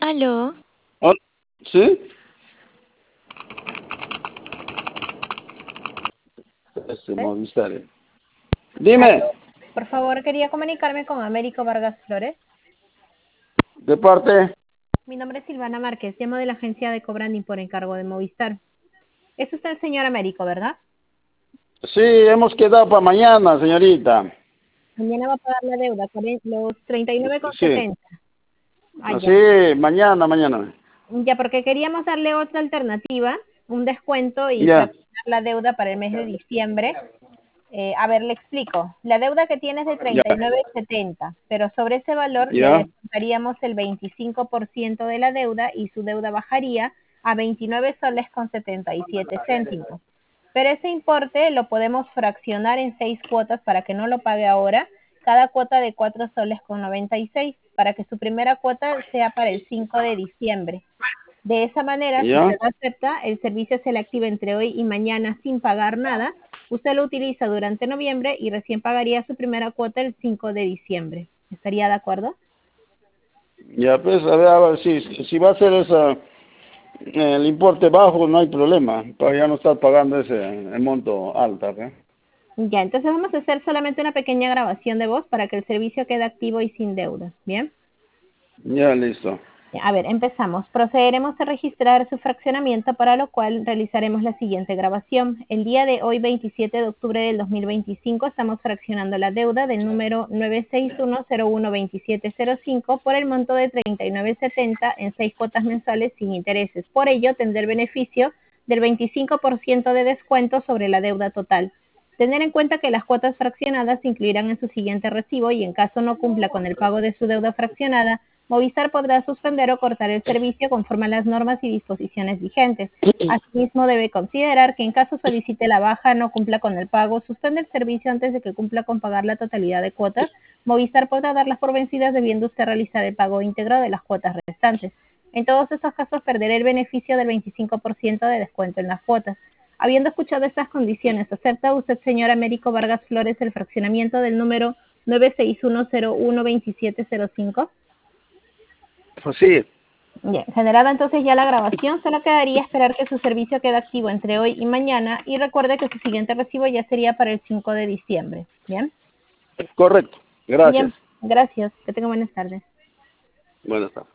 Aló, Oh, ¿sí? Movistar. Dime, Aló. Por favor, quería comunicarme con Américo Vargas Flores. de parte. Mi nombre es Silvana Márquez, llamo de la agencia de Cobranding por encargo de Movistar. Es usted el señor Américo, ¿verdad? Sí, hemos quedado para mañana, señorita. Mañana va a pagar la deuda, los Sí, 39,70. Ah, ya. sí, mañana. Ya, porque queríamos darle otra alternativa, un descuento y Ya, fraccionar la deuda para el mes de diciembre. A ver, le explico. La deuda que tiene es de ya, 39,70, pero sobre ese valor le ya, descontaríamos el 25% de la deuda y su deuda bajaría a 29 soles con 77 céntimos. Pero ese importe lo podemos fraccionar en 6 cuotas para que no lo pague ahora, cada cuota de 4 soles con 96, para que su primera cuota sea para el 5 de diciembre. De esa manera, si usted ya. lo acepta, el servicio se le activa entre hoy y mañana sin pagar nada. Usted lo utiliza durante noviembre y recién pagaría su primera cuota el 5 de diciembre. ¿Estaría de acuerdo? Ya, pues, a ver, si va a ser el importe bajo, no hay problema, para ya no estar pagando el monto alto, ¿eh? Ya, entonces vamos a hacer solamente una pequeña grabación de voz para que el servicio quede activo y sin deudas. ¿Bien? Ya, listo. A ver, empezamos. Procederemos a registrar su fraccionamiento, para lo cual realizaremos la siguiente grabación. El día de hoy, 27 de octubre del 2025, estamos fraccionando la deuda del número 961012705 por el monto de 39,70 en 6 cuotas mensuales sin intereses. Por ello, tendrá el beneficio del 25% de descuento sobre la deuda total. Tener en cuenta que las cuotas fraccionadas se incluirán en su siguiente recibo y en caso no cumpla con el pago de su deuda fraccionada, Movistar podrá suspender o cortar el servicio conforme a las normas y disposiciones vigentes. Asimismo, debe considerar que en caso solicite la baja, no cumpla con el pago, suspende el servicio antes de que cumpla con pagar la totalidad de cuotas, Movistar podrá darlas por vencidas debiendo usted realizar el pago íntegro de las cuotas restantes. En todos estos casos, perderá el beneficio del 25% de descuento en las cuotas. Habiendo escuchado estas condiciones, ¿acepta usted, señor Américo Vargas Flores, el fraccionamiento del número 961012705? Pues sí, Bien, generada entonces ya la grabación, solo quedaría esperar que su servicio quede activo entre hoy y mañana y recuerde que su siguiente recibo ya sería para el 5 de diciembre. Bien, correcto. Gracias. bien, gracias, que tenga buenas tardes. Buenas tardes.